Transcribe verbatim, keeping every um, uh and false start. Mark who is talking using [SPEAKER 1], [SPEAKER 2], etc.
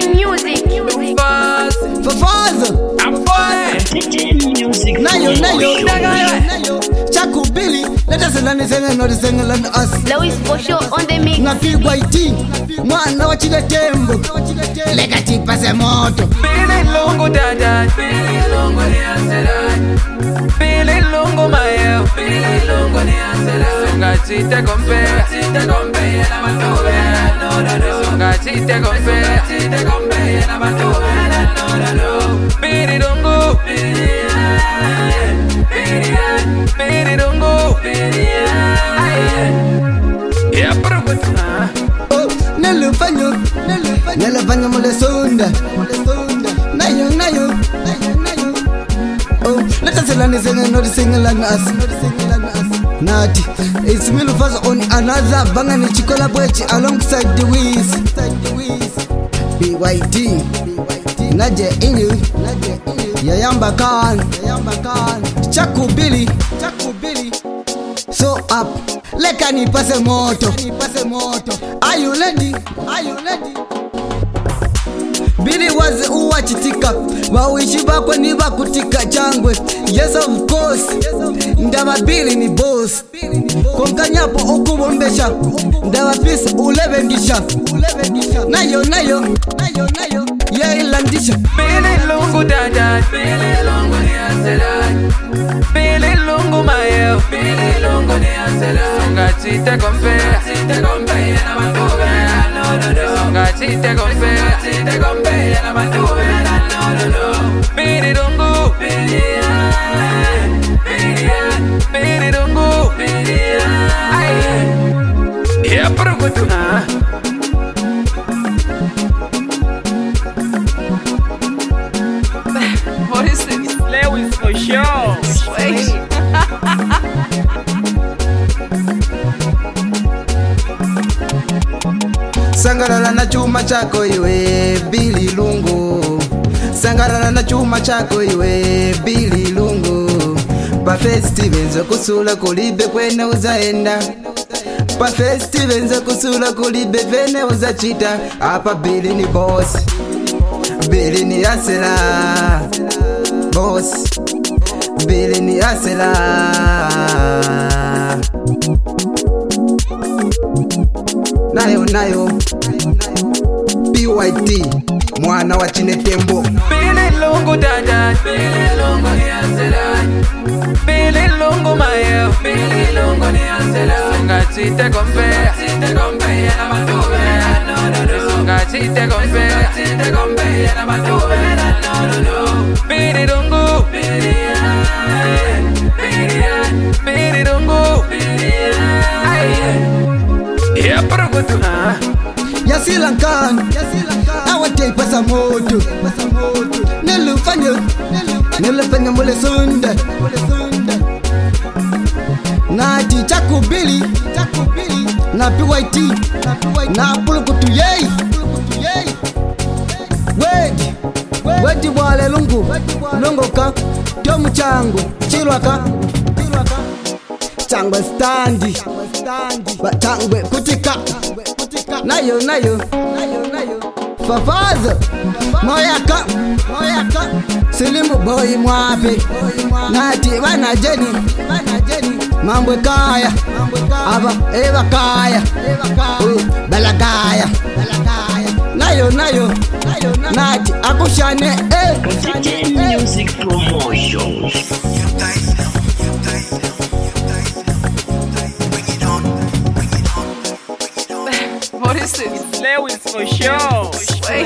[SPEAKER 1] music.
[SPEAKER 2] Fafaza Nayo, nayo, nayo Chakubili Leta selani senge nori senge lani as
[SPEAKER 1] Louis for sure on the mix.
[SPEAKER 2] Napigwa iti Mwana wachile tembo Lega tipa se moto
[SPEAKER 3] Pili lungu dada, pili lungu ni aserai. Pili lungu mayo, pili lungu ni aserai. Sunga chite kompea, chite kompea na matubera, no no no. Sunga chite kompea, chite kompea na matubera, no no no. Pili lungu, pili ay, pili ay, pili lungu, pili ay. Ya prokutu ah.
[SPEAKER 2] Oh, nelufanyo, nelufanyo mole sonda Nayo, nayo, nayo Oh, leta selani senge nori senge lani as Nati, it's me Fafaza on another bangani chikola bwechi alongside the Wiz B Y D Naje inyu Yayamba Khan Chakubili So up Leka nipase moto Are you ready? Billy was uwa chitika Wawishi bako ni bakutika changwe Yes of course Ndaba Billy ni boss Konkanyapo ukubombesha Ndaba peace ulevengisha Nayo nayo Yeah ilandisha
[SPEAKER 3] Pili lungu dada, pili lungu ni aserai. Pili lungu mayo, pili lungu ni aserai. Sunga chite kompea, chite kompea na matubera, no no no. Sunga chite kompea, chite kompea na matubera, no no no. Pili lungu, pili ay, pili ay, pili lungu, pili ay. Ya prokutu ah. What is this? Lewis for sure. Wait.
[SPEAKER 2] Sangarala na chuma chako iwe Billy Lungu Sangarala na chuma chako iwe Billy Lungu Pa festival zo kusula kulibe kwene uzaenda Pa festival zo kusula kulibe vene uzachita Apa Billy ni boss Billy ni asela Boss Billy ni asela Nayo nayo P Y T Mwana wa chine tembo
[SPEAKER 3] Pili lungu dada, pili lungu ni aserai. Pili lungu mayo, pili lungu ni aserai. Sunga chite kompea, chite kompea na matubera, no no no. Sunga chite kompea, chite kompea na matubera, no no no. Pili lungu, pili ay, pili ay, pili lungu, pili ay. Ya prokutu ah.
[SPEAKER 2] Yasilankan Awate pasa moto Nelufanyo Nelufanyo mole sonda Nati Chakubili Na P Y T Na pulukutu yei Wedi Wedi wale lungu Lungu ka Tomu changu Chilwaka Changwe standi Batangwe kutika Nayo nayo Fafaza Moyaka Silimu boy mwapi Nati wana jeni Mambwe kaya Aba eva kaya uh, Balagaya Nayo nayo Nati akushane eh.
[SPEAKER 4] Music promotions.
[SPEAKER 3] What is this? Lewis for sure.